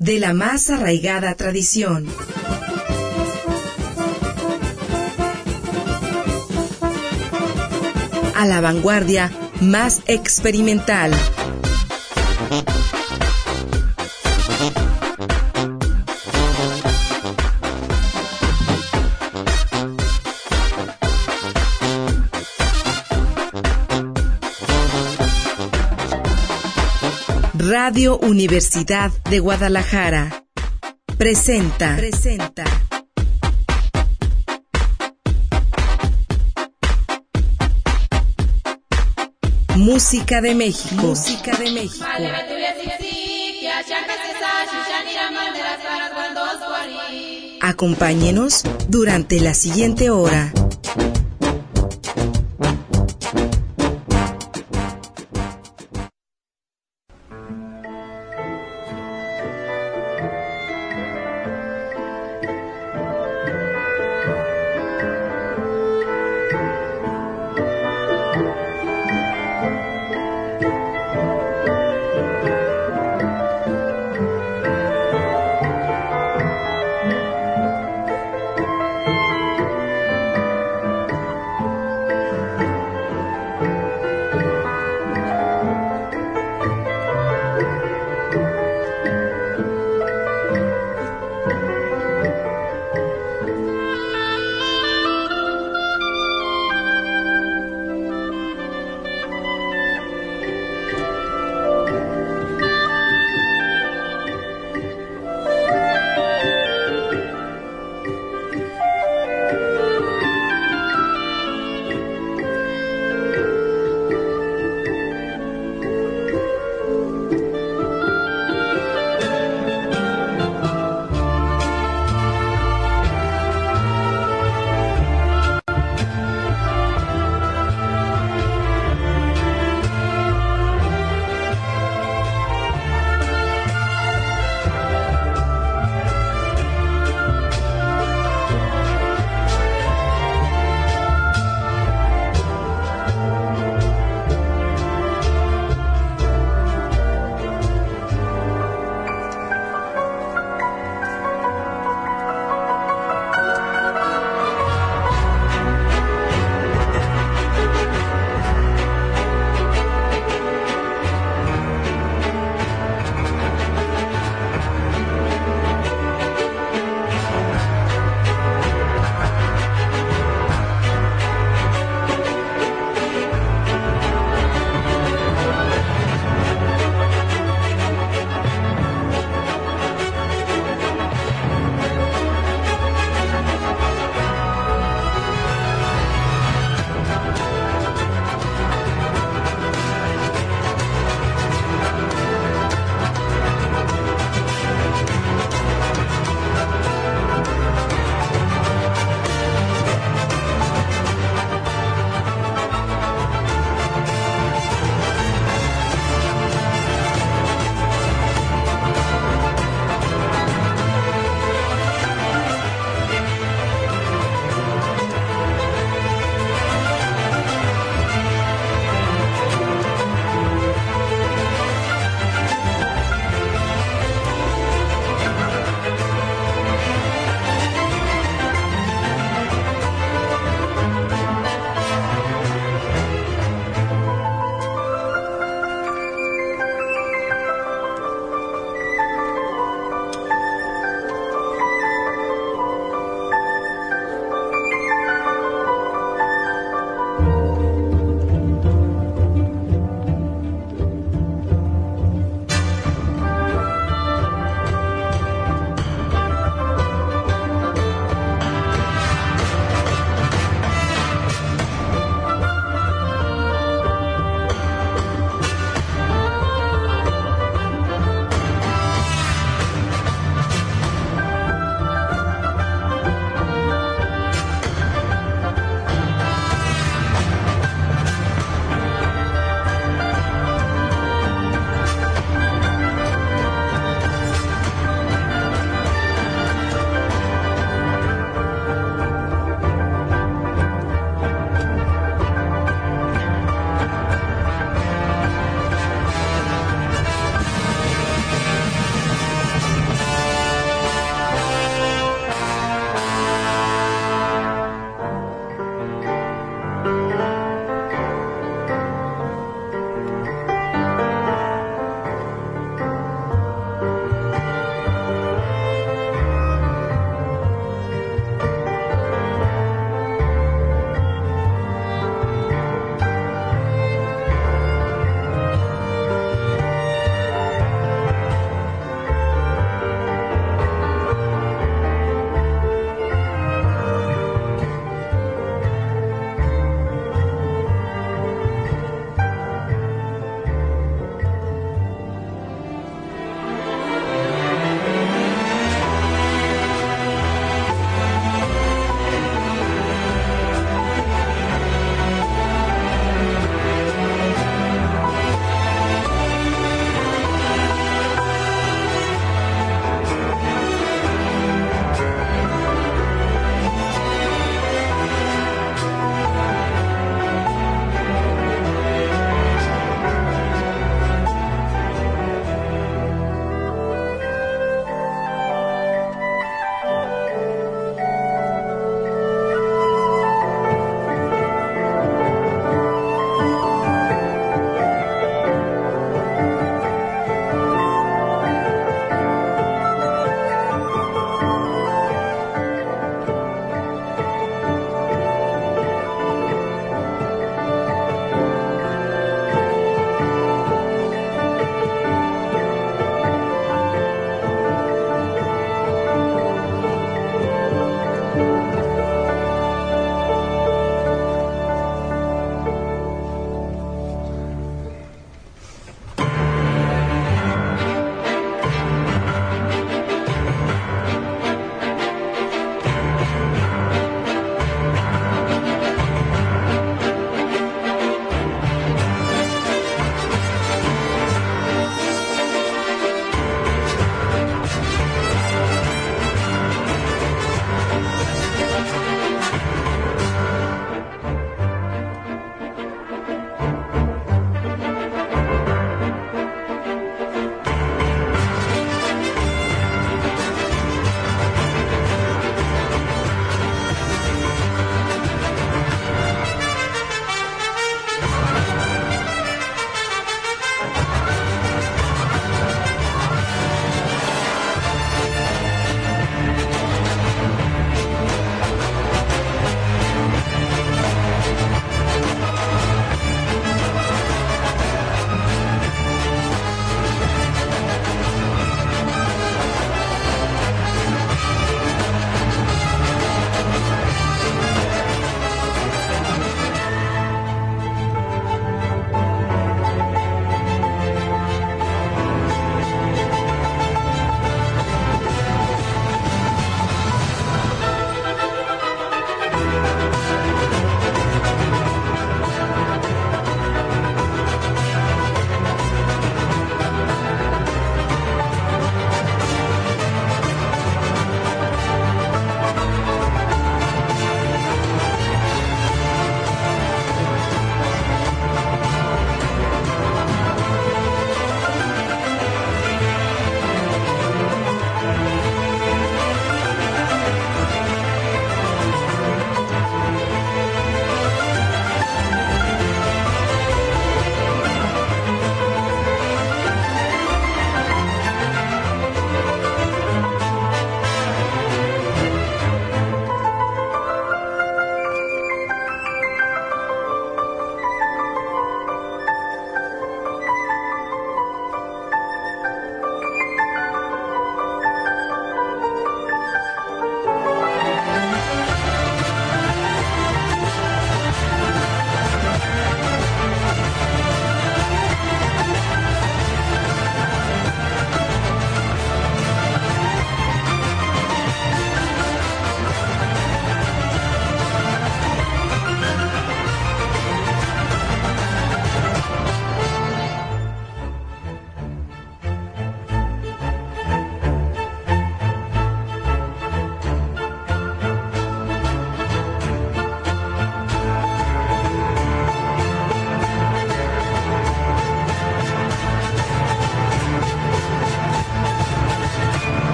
de la más arraigada tradición. A la vanguardia más experimental. Radio Universidad de Guadalajara presenta Música de México. Acompáñenos durante la siguiente hora.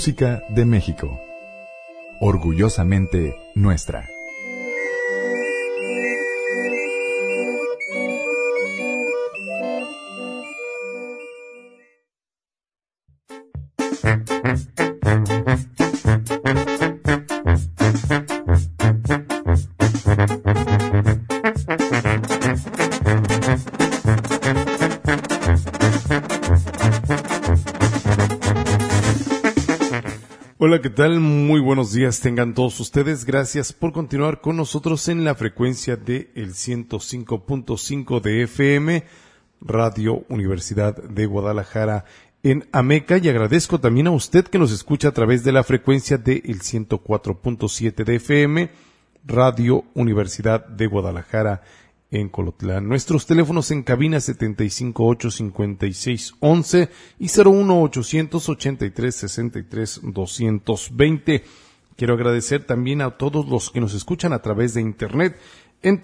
Música de México. Orgullosamente nuestra. Hola, ¿qué tal? Muy buenos días tengan todos ustedes. Gracias por continuar con nosotros en la frecuencia de el 105.5 de FM, Radio Universidad de Guadalajara en Ameca, y agradezco también a usted que nos escucha a través de la frecuencia de el 104.7 de FM, Radio Universidad de Guadalajara en Colotlán. Nuestros teléfonos en cabina 758-5611 y 01883-63-220. Quiero agradecer también a todos los que nos escuchan a través de internet en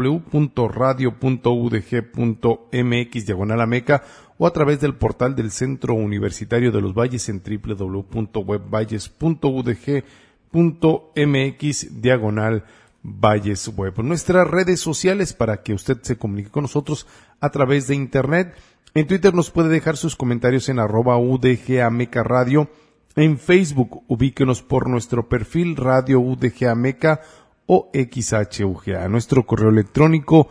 www.radio.udg.mx/Ameca o a través del portal del Centro Universitario de los Valles en www.webvalles.udg.mx/Valles Web. Nuestras redes sociales para que usted se comunique con nosotros a través de internet. En Twitter nos puede dejar sus comentarios en @UDG Ameca Radio. En Facebook ubíquenos por nuestro perfil Radio UDG Ameca o XHUGA. Nuestro correo electrónico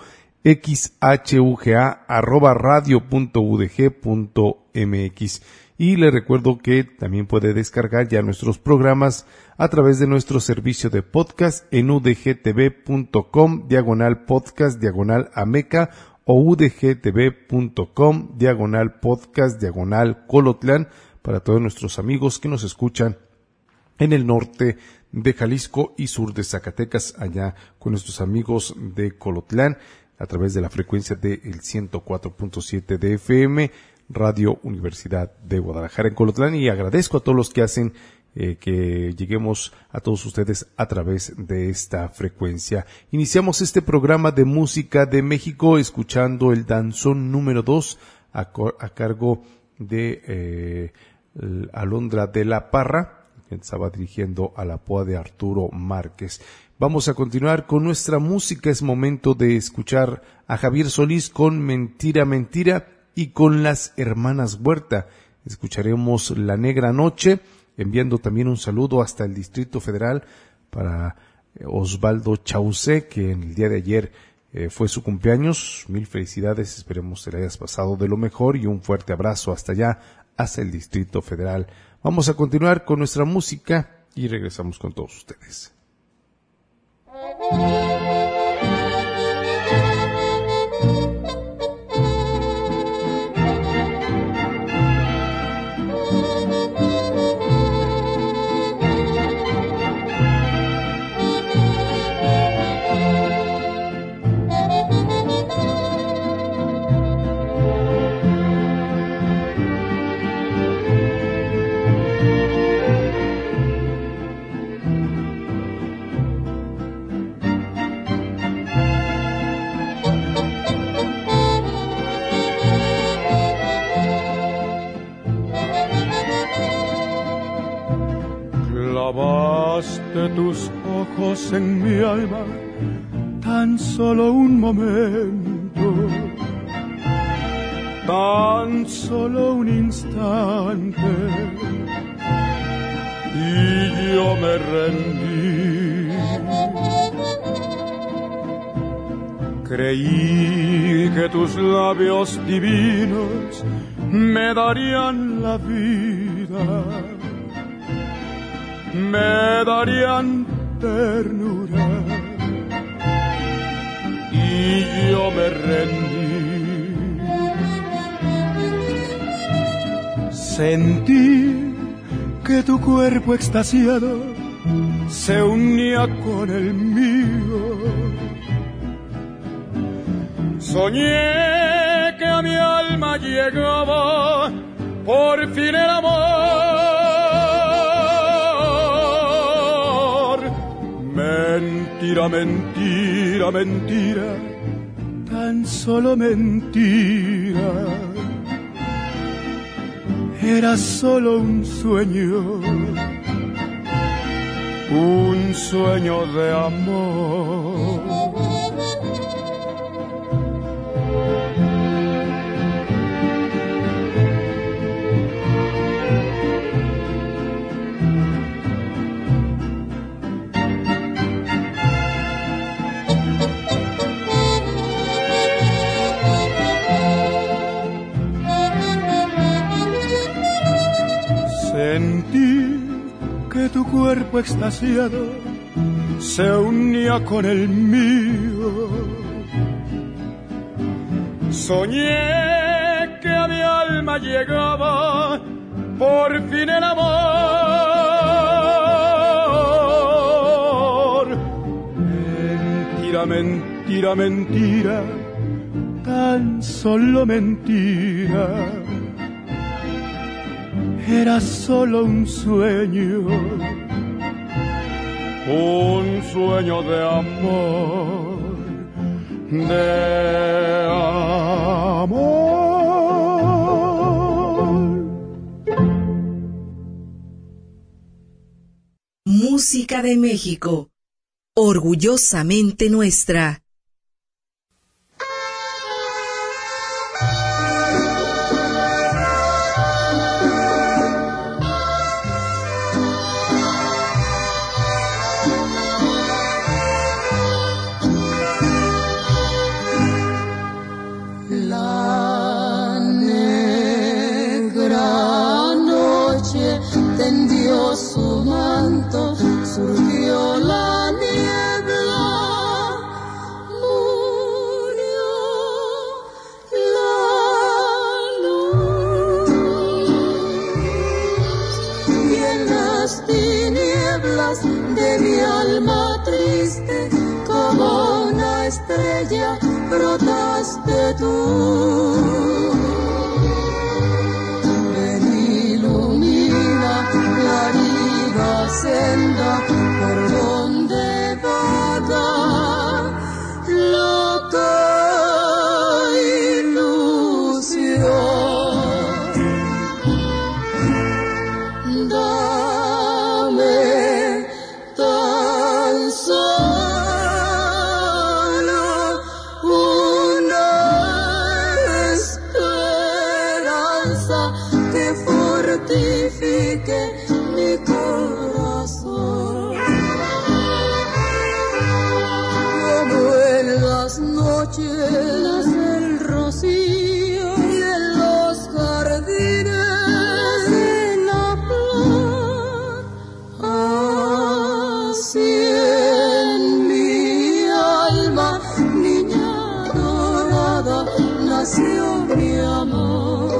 xhuga@radio.udg.mx. Y le recuerdo que también puede descargar ya nuestros programas a través de nuestro servicio de podcast en udgtv.com/podcast/Ameca o udgtv.com/podcast/Colotlán para todos nuestros amigos que nos escuchan en el norte de Jalisco y sur de Zacatecas, allá con nuestros amigos de Colotlán a través de la frecuencia del 104.7 de FM, Radio Universidad de Guadalajara en Colotlán, y agradezco a todos los que hacen que lleguemos a todos ustedes a través de esta frecuencia. Iniciamos este programa de música de México escuchando el danzón número 2 a cargo de Alondra de la Parra, que estaba dirigiendo a la POA de Arturo Márquez. Vamos a continuar con nuestra música. Es momento de escuchar a Javier Solís con Mentira, Mentira, y con las Hermanas Huerta escucharemos La Negra Noche, enviando también un saludo hasta el Distrito Federal para Osvaldo Chaucé, que en el día de ayer fue su cumpleaños. Mil felicidades, esperemos que le hayas pasado de lo mejor, y un fuerte abrazo hasta allá, hasta el Distrito Federal. Vamos a continuar con nuestra música y regresamos con todos ustedes. Clavaste tus ojos en mi alma tan solo un momento, tan solo un instante, y yo me rendí. Creí que tus labios divinos me darían la vida, me darían ternura, y yo me rendí. Sentí que tu cuerpo extasiado se unía con el mío. Soñé que a mi alma llegaba por fin el amor. Mentira, mentira, mentira, tan solo mentira. era solo un sueño de amor. Sentí que tu cuerpo extasiado se unía con el mío. Soñé que a mi alma llegaba por fin el amor. Mentira, mentira, mentira, tan solo mentira. Era solo un sueño de amor, de amor. Música de México, orgullosamente nuestra. Su manto, surgió la niebla, murió la luz, y en las tinieblas de mi alma triste, como una estrella, brotaste tú. Senda por donde vaga loca ilusión. Dame tan solo una esperanza que fortifique mi corazón. Como en las noches el rocío y en los jardines de la flor, así en mi alma, niña dorada, nació mi amor.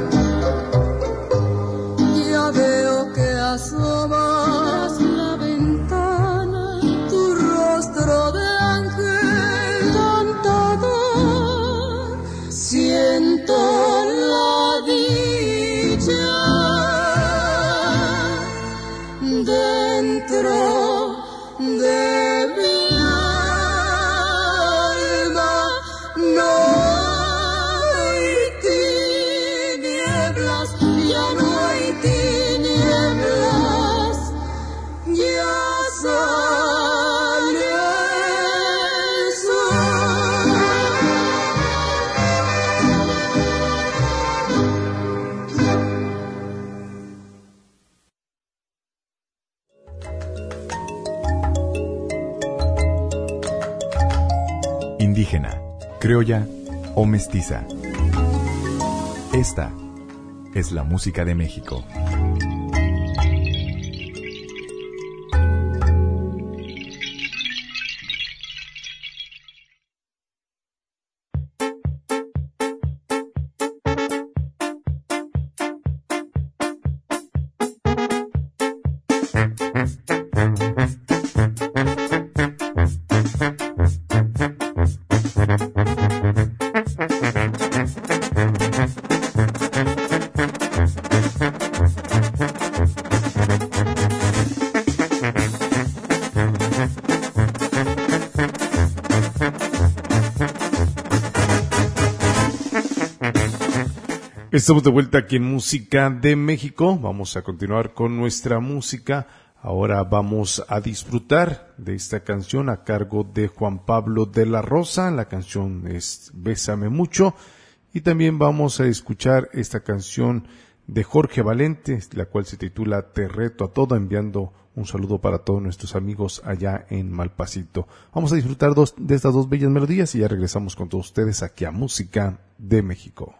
Ya veo que asomas la ventana, tu rostro de ángel cantador. Siento la dicha dentro de mi alma. No hay tinieblas, ya no hay tinieblas, ya sale el sol. Indígena, criolla o mestiza. Esta es la música de México. Estamos de vuelta aquí en Música de México. Vamos a continuar con nuestra música. Ahora vamos a disfrutar de esta canción a cargo de Juan Pablo de la Rosa. La canción es Bésame Mucho. Y también vamos a escuchar esta canción de Jorge Valente, la cual se titula Te reto a todo, enviando un saludo para todos nuestros amigos allá en Malpasito. Vamos a disfrutar de estas dos bellas melodías y ya regresamos con todos ustedes aquí a Música de México.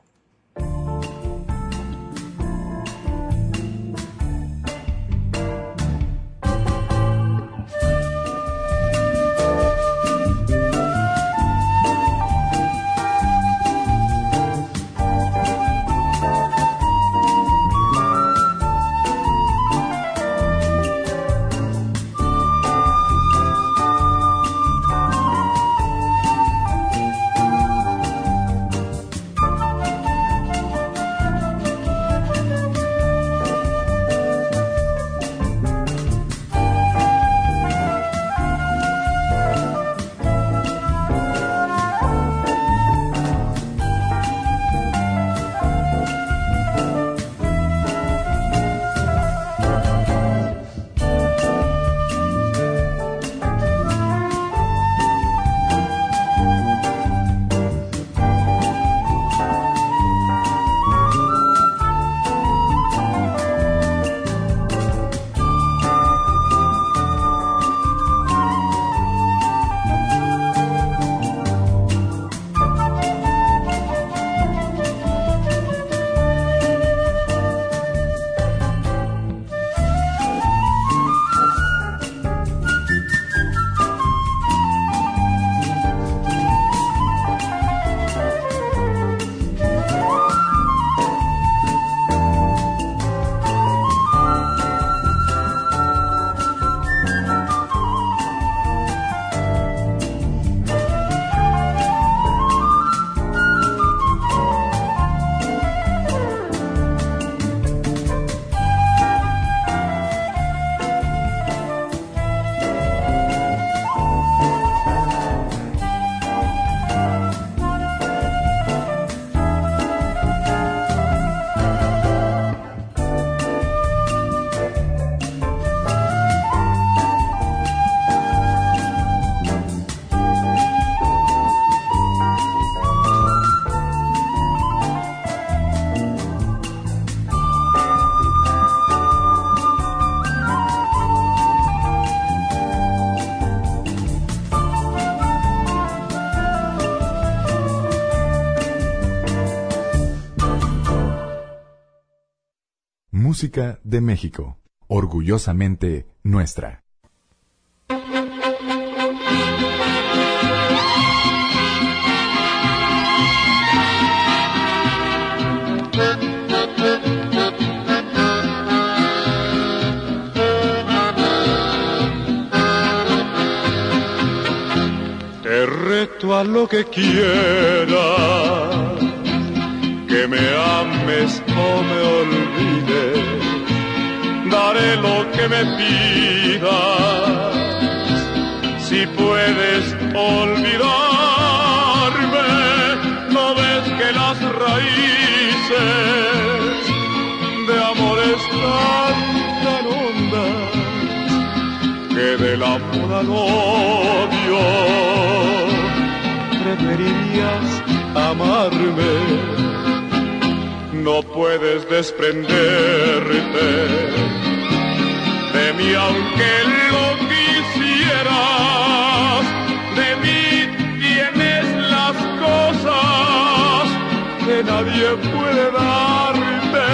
Música de México, orgullosamente nuestra. Te reto a lo que quieras, que me ames o me olvides, daré lo que me pidas, si puedes olvidarme, no ves que las raíces de amor están tan hondas, que del amor al odio preferirías amarme. No puedes desprenderte de mí aunque lo quisieras. De mí tienes las cosas que nadie puede darte.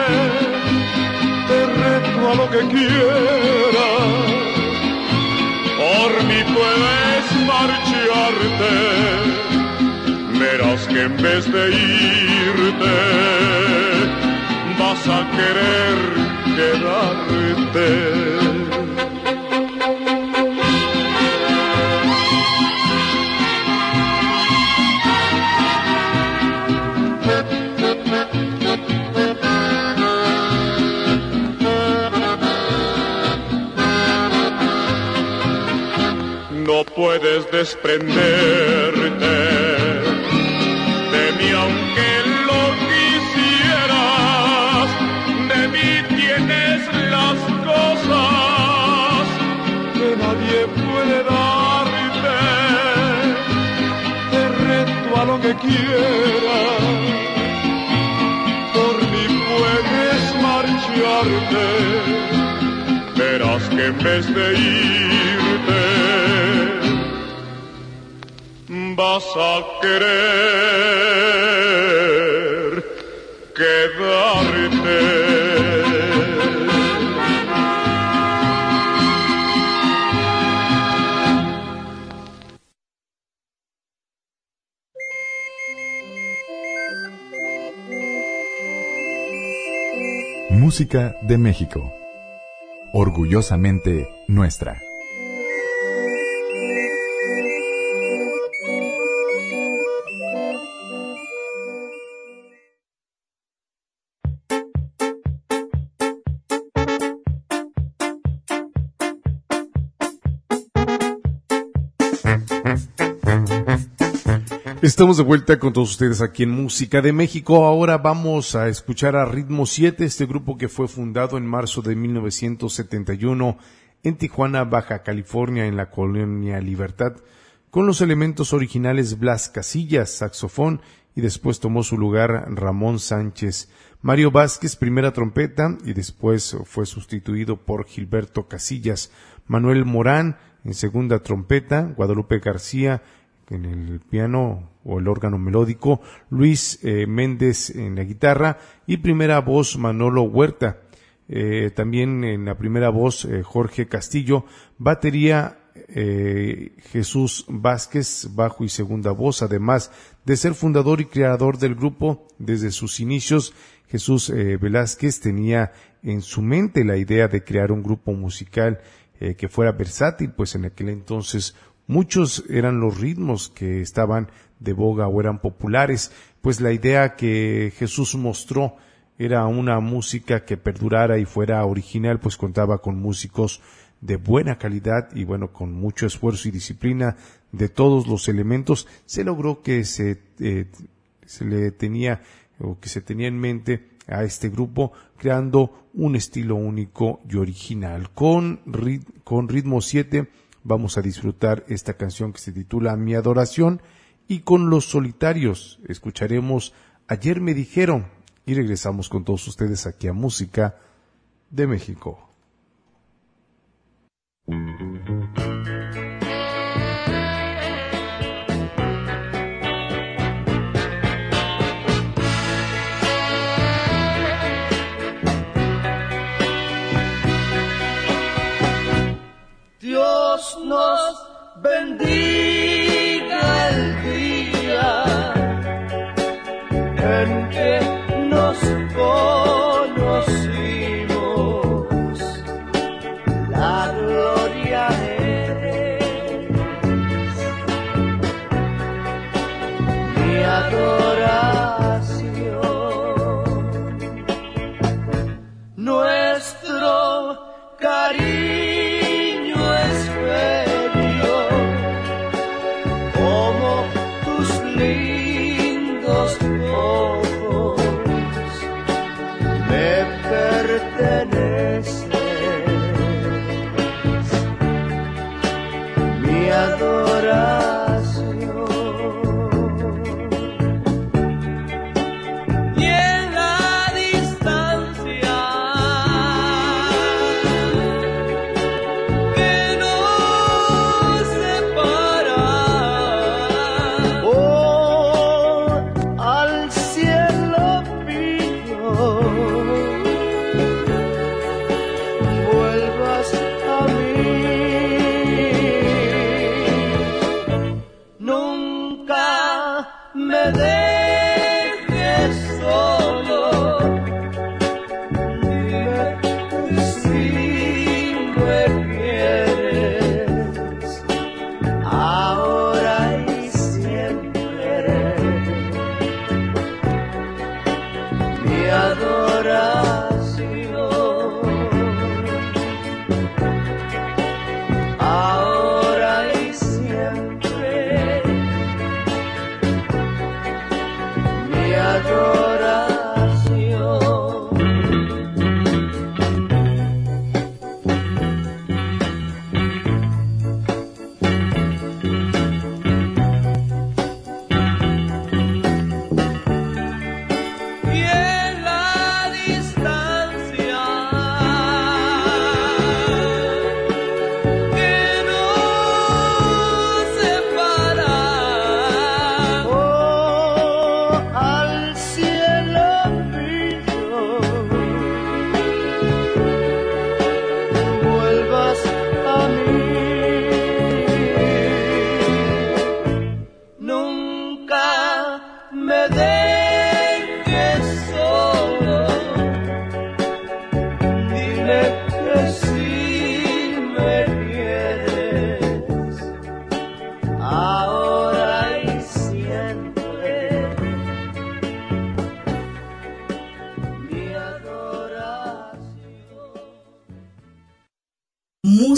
Te reto a lo que quieras, por mí puedes marcharte. Verás que en vez de irte, vas a querer quedarte. No puedes desprenderte de mí aunque lo quisieras. quiera, por mí puedes marcharte, verás que en vez de irte vas a querer quedarte. Música de México. Orgullosamente nuestra. Estamos de vuelta con todos ustedes aquí en Música de México. Ahora vamos a escuchar a Ritmo 7, este grupo que fue fundado en marzo de 1971 en Tijuana, Baja California, en la colonia Libertad, con los elementos originales Blas Casillas, saxofón, y después tomó su lugar Ramón Sánchez. Mario Vázquez, primera trompeta, y después fue sustituido por Gilberto Casillas. Manuel Morán, en segunda trompeta, Guadalupe García, en el piano o el órgano melódico, Luis Méndez en la guitarra y primera voz Manolo Huerta. También en la primera voz Jorge Castillo, batería Jesús Vázquez, bajo y segunda voz. Además de ser fundador y creador del grupo desde sus inicios, Jesús Velázquez tenía en su mente la idea de crear un grupo musical que fuera versátil, pues en aquel entonces muchos eran los ritmos que estaban de boga o eran populares, pues la idea que Jesús mostró era una música que perdurara y fuera original, pues contaba con músicos de buena calidad y bueno, con mucho esfuerzo y disciplina de todos los elementos, se logró que se le tenía o que se tenía en mente a este grupo, creando un estilo único y original. Con Ritmo 7 vamos a disfrutar esta canción que se titula Mi Adoración, y con Los Solitarios escucharemos Ayer me dijeron, y regresamos con todos ustedes aquí a Música de México. Dios nos bendiga el día en que nos conocimos, la gloria eres, mi adoración, nuestro cariño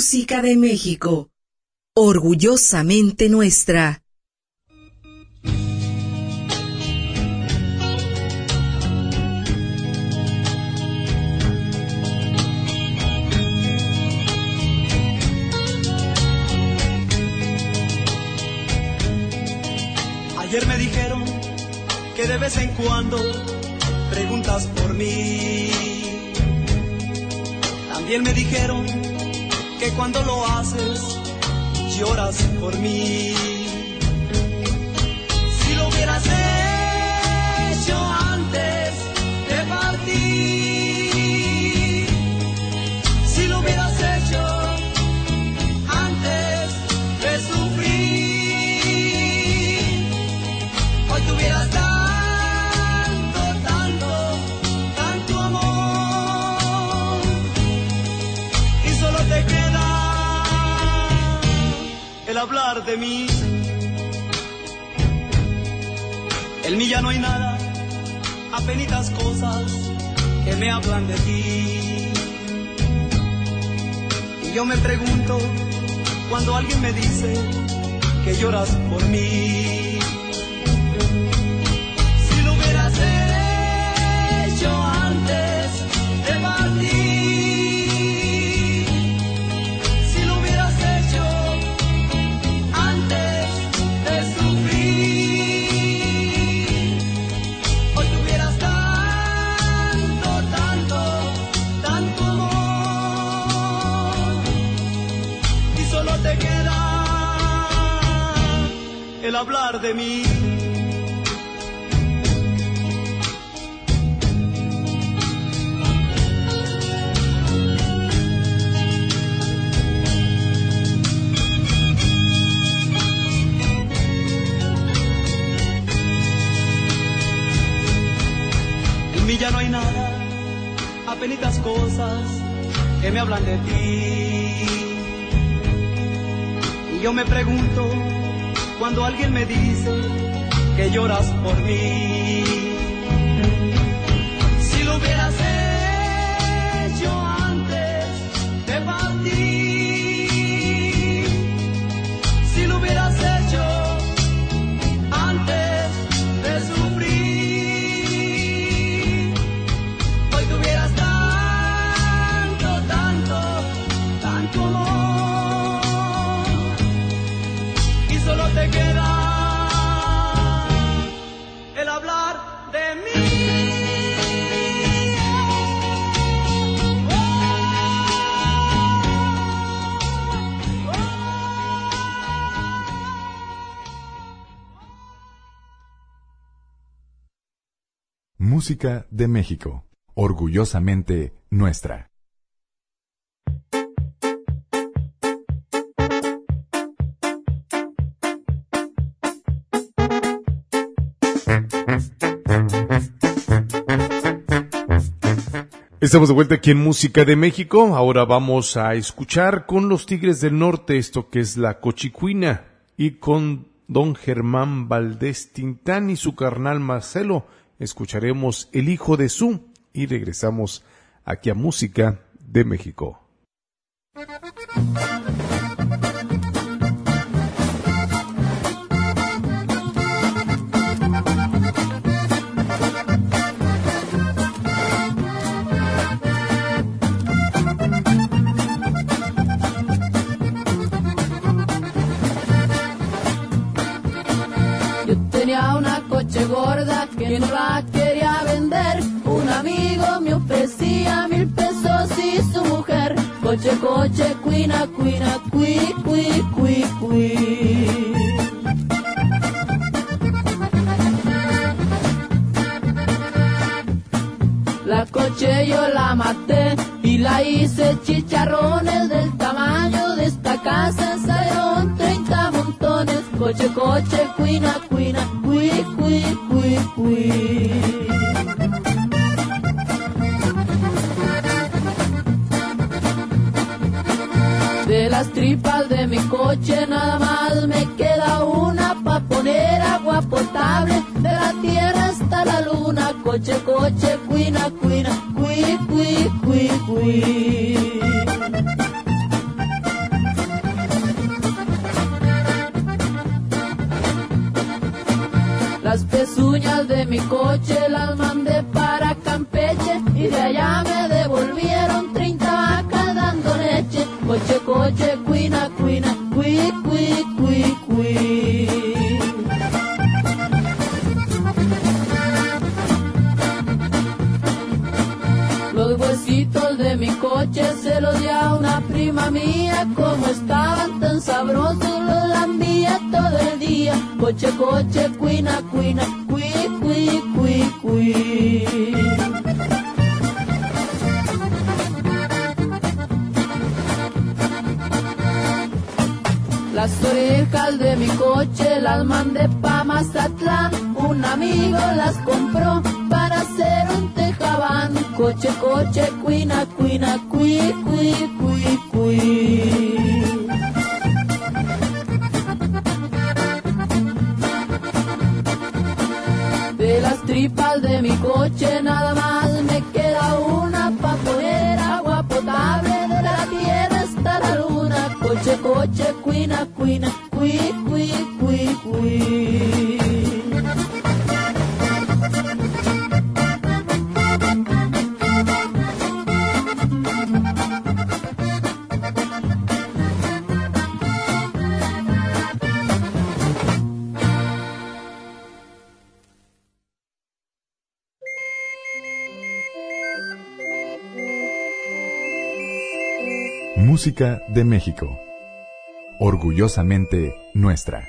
música de México, orgullosamente nuestra. Ayer me dijeron que de vez en cuando preguntas por mí. También me dijeron que cuando lo haces lloras por mí. Si lo hubieras hecho antes de partir, si lo hubieras hecho antes de sufrir, hoy tuvieras tanto amor, y solo te queda el hablar de mí. En mí ya no hay nada, apenitas cosas que me hablan de ti. Y yo me pregunto, cuando alguien me dice que lloras por mí, si lo hubieras hecho antes de partir, si lo hubieras hecho antes de sufrir, hoy tuvieras tanto amor, y solo te queda el hablar de mí. En mí ya no hay nada, apenitas cosas que me hablan de ti. Y yo me pregunto, cuando alguien me dice que lloras por mí, si lo hubieras hecho antes de partir, si lo hubieras hecho antes de sufrir, hoy tuvieras tanto amor, y solo te queda el hablar de mí. Música de México, orgullosamente nuestra. Estamos de vuelta aquí en Música de México. Ahora vamos a escuchar con los Tigres del Norte esto que es la Cochicuina, y con don Germán Valdés Tintán y su carnal Marcelo escucharemos El Hijo de Su, y regresamos aquí a Música de México. Tenía una coche gorda que no la quería vender. Un amigo me ofrecía 1,000 pesos y su mujer. Coche, coche, cuina, cuina, cui, cui, cui, cui. La coche yo la maté y la hice chicharrones del tamaño de esta casa. Salieron 30 montones. Coche, coche, cuina, cuina, cui, cui, cui, cui. De las tripas de mi coche nada más me queda una pa' poner agua potable de la tierra hasta la luna. Coche, coche, cuina, cuina, cui, cui, cui, cui. uñas de mi coche las mandé para Campeche y de allá me devolvieron 30 vacas dando leche. Coche, coche, cuina, cuina, cui, cui, cui, cui. Los huesitos de mi coche se los di a una prima mía, como estaban tan sabrosos los lambía todo el día. Coche, coche, cuina, cuina, cui, cui, cui, cui. Las orejas de mi coche las mandé pa' Mazatlán, un amigo las compró para hacer un tejabán. Coche, coche, cuina, cuina, cui, cui, cui, cui. De las tripas de mi coche nada más me queda una pa' poner agua potable de la tierra hasta la luna. Coche, coche, cuina, cuina, cui, cui, cui, cui. Música de México. Orgullosamente nuestra.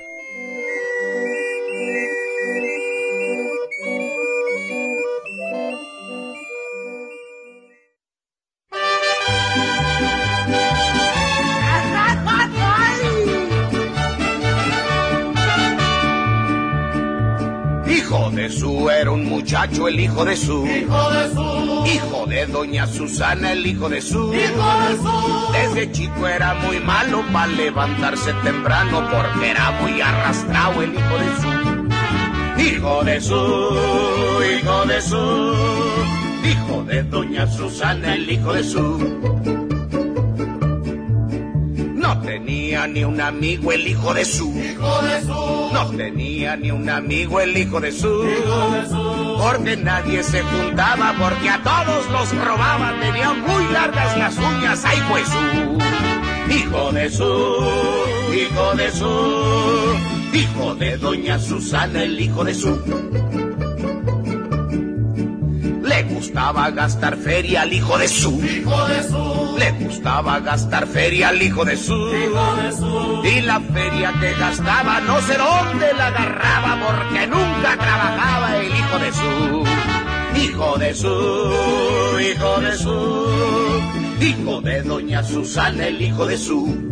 Hijo de su era un muchacho, el hijo de su. Hijo de su. Hijo de doña Susana, el hijo de su. Hijo de su. Desde chico era muy malo para levantarse temprano porque era muy arrastrado el hijo de su. Hijo de su, hijo de su. Hijo de doña Susana, el hijo de su. No tenía ni un amigo el hijo de su. Hijo de su. No tenía ni un amigo el hijo de su. Hijo de su. Porque nadie se juntaba, porque a todos los robaba. Tenía muy largas las uñas, ay pues su. Hijo de su, hijo de su. Hijo de doña Susana, el hijo de su. Le gustaba gastar feria al hijo de su. Hijo de su. Le gustaba gastar feria al hijo de su. Hijo de su. Y la feria que gastaba no sé dónde la agarraba porque nunca trabajaba el hijo de su. Hijo de su, hijo de su. Hijo de doña Susana, el hijo de su.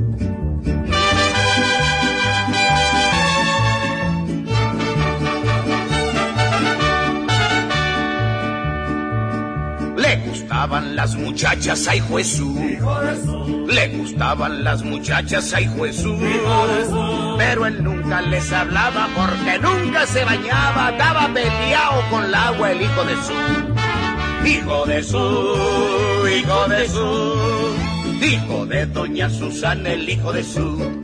Le gustaban las muchachas, ay Jesús. Le gustaban las muchachas, ay Jesús. Pero él nunca les hablaba porque nunca se bañaba. Estaba peleado con el agua el hijo de su. Hijo de su, hijo de su. Hijo de doña Susana, el hijo de su.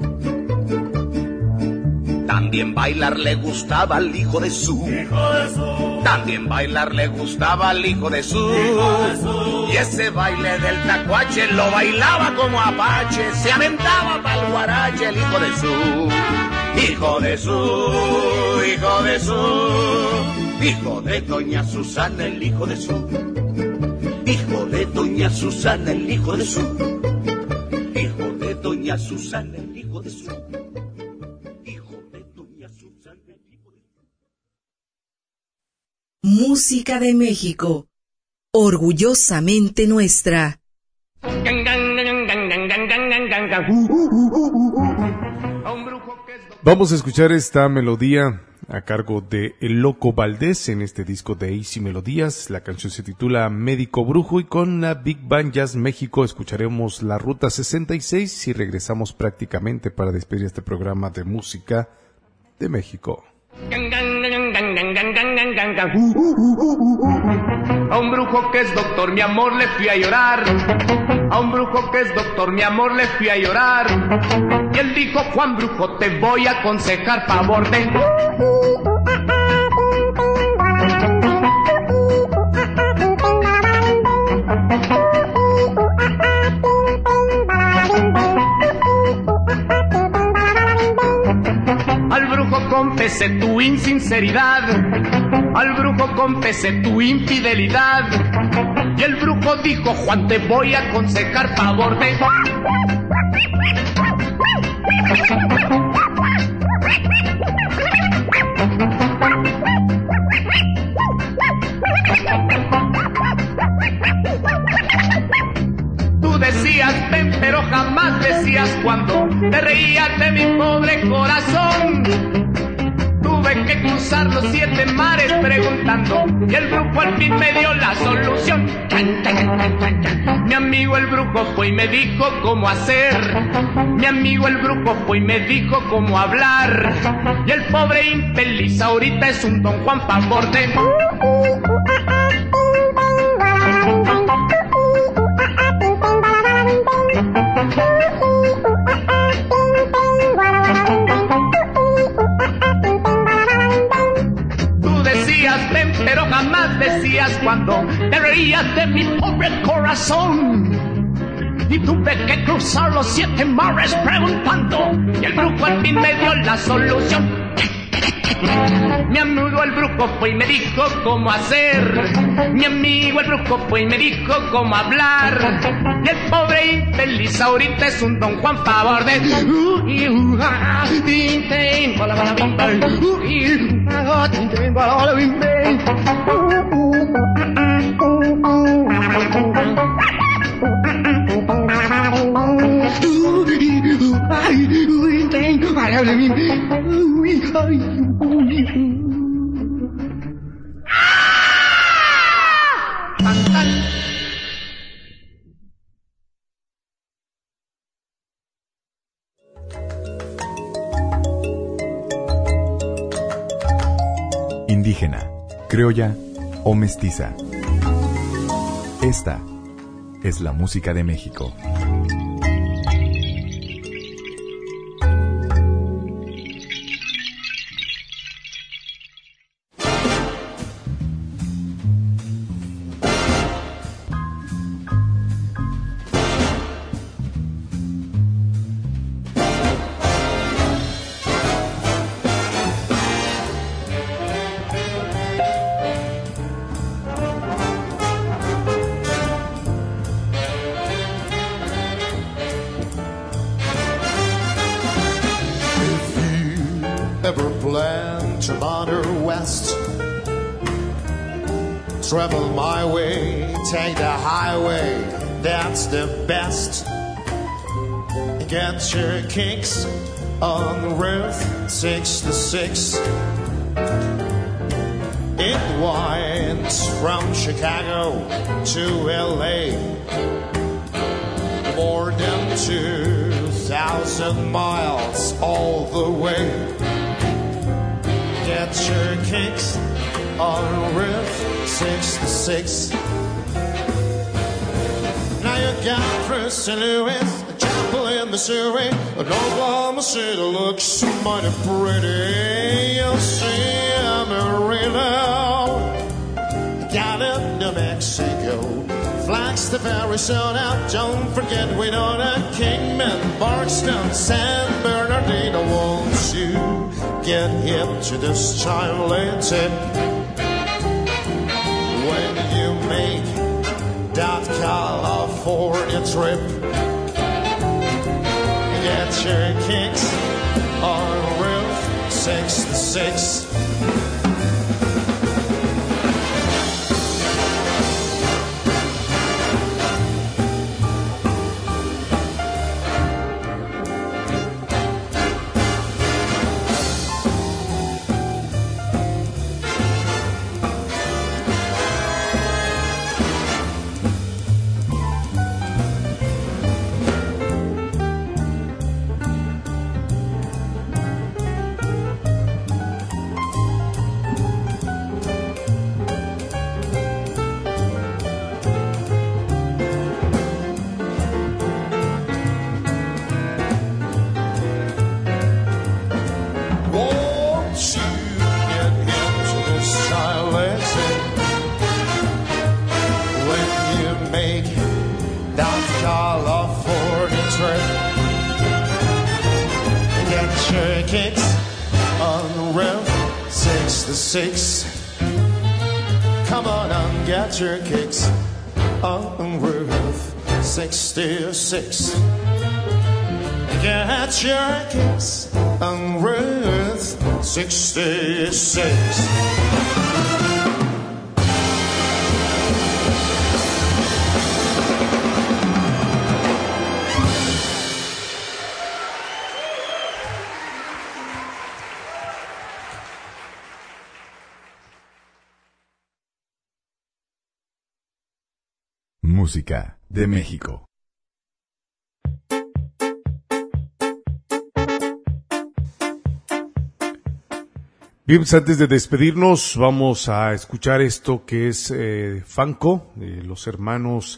También bailar le gustaba al hijo de su. También bailar le gustaba al hijo de su. Y ese baile del tacuache lo bailaba como apache. Se aventaba pa'l guarache el hijo de su. Hijo de su, hijo de su. Hijo de doña Susana, el hijo de su. Hijo de doña Susana, el hijo de su. Hijo de doña Susana, el hijo de su. Música de México, orgullosamente nuestra. Vamos a escuchar esta melodía a cargo de El Loco Valdés en este disco de Easy Melodías. La canción se titula Médico Brujo y con la Big Band Jazz México escucharemos la Ruta 66 y regresamos prácticamente para despedir este programa de música de México. A un brujo que es doctor, mi amor, le fui a llorar. A un brujo que es doctor, mi amor, le fui a llorar. Y él dijo, Juan Brujo, te voy a aconsejar favor de... confesé tu insinceridad, al brujo confesé tu infidelidad. Y el brujo dijo, Juan, te voy a aconsejar favor de... Tú decías ven, pero jamás decías cuando. Te reías de mi pobre corazón. Tuve que cruzar los 7 mares preguntando, y el brujo al fin me dio la solución. Mi amigo el brujo fue y me dijo cómo hacer. Mi amigo el brujo fue y me dijo cómo hablar. Y el pobre infeliz ahorita es un Don Juan favor de... Tú decías ven, pero jamás decías cuando. Te reías de mi pobre corazón. Y tuve que cruzar los 7 mares preguntando, y el brujo al fin me dio la solución. Mi amigo el brujo fue y me dijo cómo hacer. Mi amigo el brujo fue y me dijo cómo hablar. Y el pobre infeliz ahorita es un Don Juan favor de... Indígena, criolla o mestiza. Esta es la música de México. Travel my way, take the highway, that's the best. Get your kicks on Route 66. It winds from Chicago to LA, more than 2,000 miles all the way. Get your kicks on Route 66. Now you got Prince St. Louis, Joplin, Missouri, and Oklahoma City looks mighty pretty. You'll see Amarillo, got it, New Mexico, Flagstaff, Arizona. Don't forget Winona, Kingman, Barkston, San Bernardino. Won't you get hip to this child later? When you make that California trip, get your kicks on Route 66. on Route 66. Come on and get your kicks on Route 66. Get your kicks on Route 66. Música de México. Bien, pues antes de despedirnos vamos a escuchar esto que es Fanco, los hermanos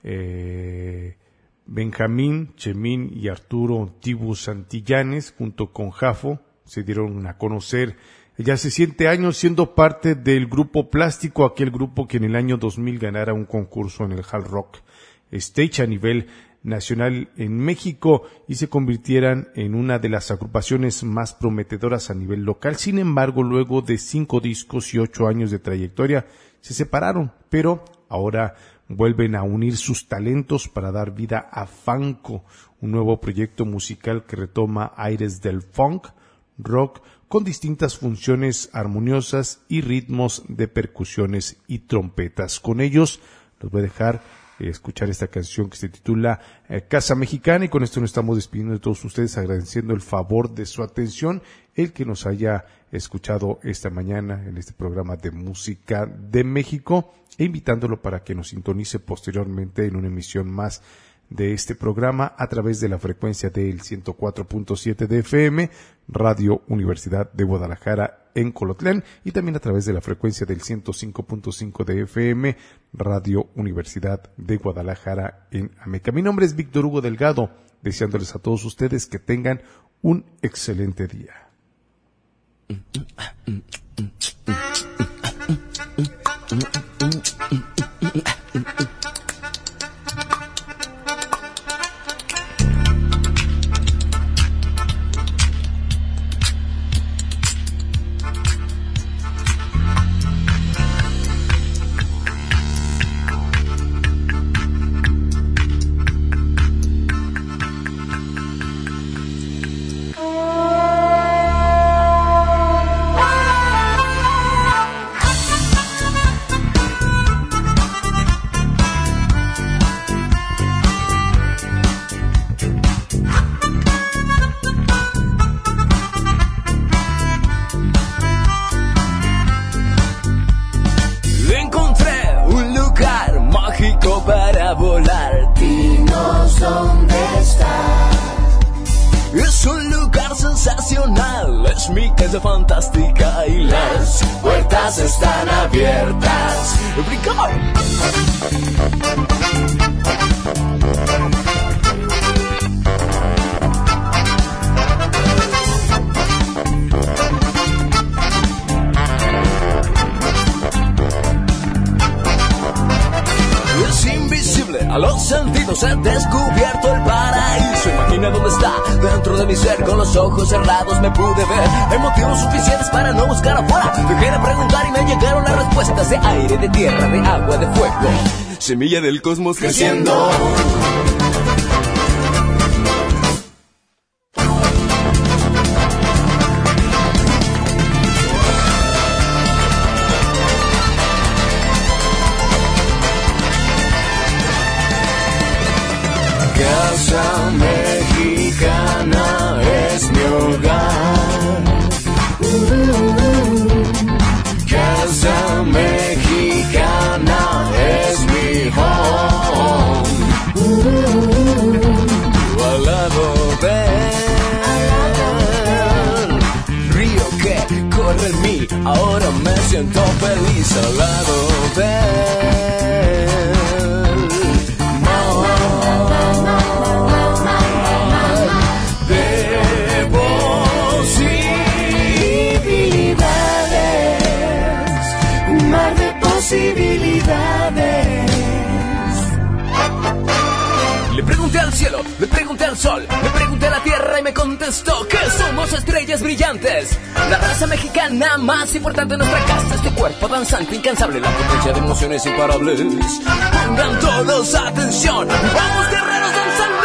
Benjamín, Chemín y Arturo Tibus Santillanes junto con Jafo se dieron a conocer ya hace 7 años siendo parte del grupo Plástico, aquel grupo que en el año 2000 ganara un concurso en el Hard Rock Stage a nivel nacional en México y se convirtieran en una de las agrupaciones más prometedoras a nivel local. Sin embargo, luego de 5 discos y 8 años de trayectoria, se separaron, pero ahora vuelven a unir sus talentos para dar vida a Fanco, un nuevo proyecto musical que retoma aires del funk, rock, con distintas funciones armoniosas y ritmos de percusiones y trompetas. Con ellos los voy a dejar escuchar esta canción que se titula Casa Mexicana, y con esto nos estamos despidiendo de todos ustedes, agradeciendo el favor de su atención, el que nos haya escuchado esta mañana en este programa de Música de México, e invitándolo para que nos sintonice posteriormente en una emisión más de este programa a través de la frecuencia del 104.7 de FM, Radio Universidad de Guadalajara en Colotlán, y también a través de la frecuencia del 105.5 de FM, Radio Universidad de Guadalajara en Ameca. Mi nombre es Víctor Hugo Delgado, deseándoles a todos ustedes que tengan un excelente día. Para volar, dinos dónde está. Es un lugar sensacional, es mi casa fantástica y las puertas están abiertas. ¡Brincar! A los sentidos he descubierto el paraíso. Imagina dónde está, dentro de mi ser. Con los ojos cerrados me pude ver. Hay motivos suficientes para no buscar afuera. Dejé de preguntar y me llegaron las respuestas. De aire, de tierra, de agua, de fuego. Semilla del cosmos creciendo. Casa Mexicana es mi hogar. Casa Mexicana es mi home. Al lado del río que corre en mí, ahora me siento feliz. Al lado del posibilidades. Le pregunté al cielo, le pregunté al al sol. Le pregunté a la tierra y me contestó que somos estrellas brillantes. La raza mexicana más importante en nuestra casa. Este cuerpo danzante, incansable, la potencia de emociones imparables. Pongan todos atención, vamos guerreros danzando.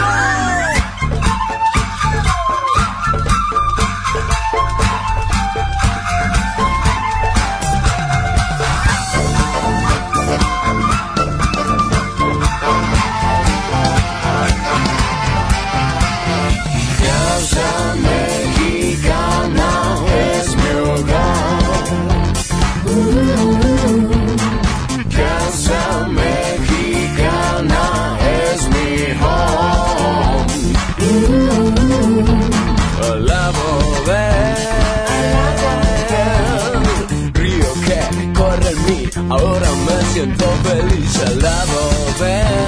Ahora me siento feliz, alabo ver.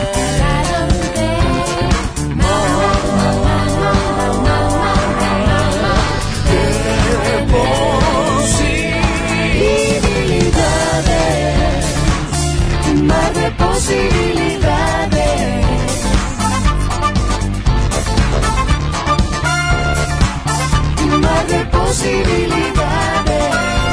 Qué posibilidades, mar de posibilidades. Mar de posibilidades.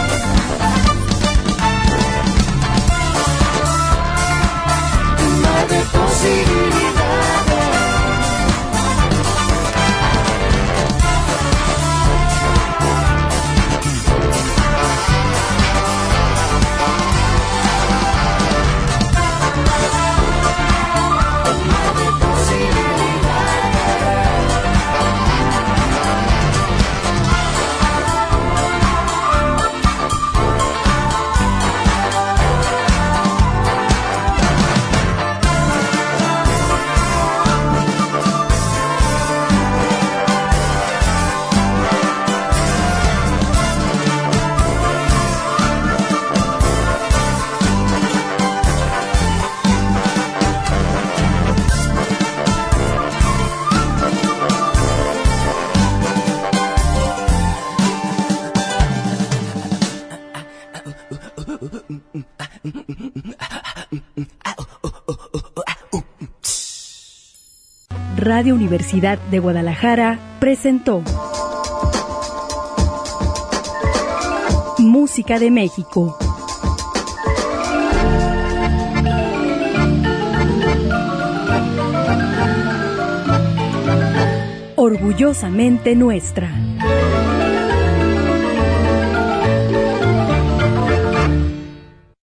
Radio Universidad de Guadalajara presentó Música de México. Orgullosamente nuestra.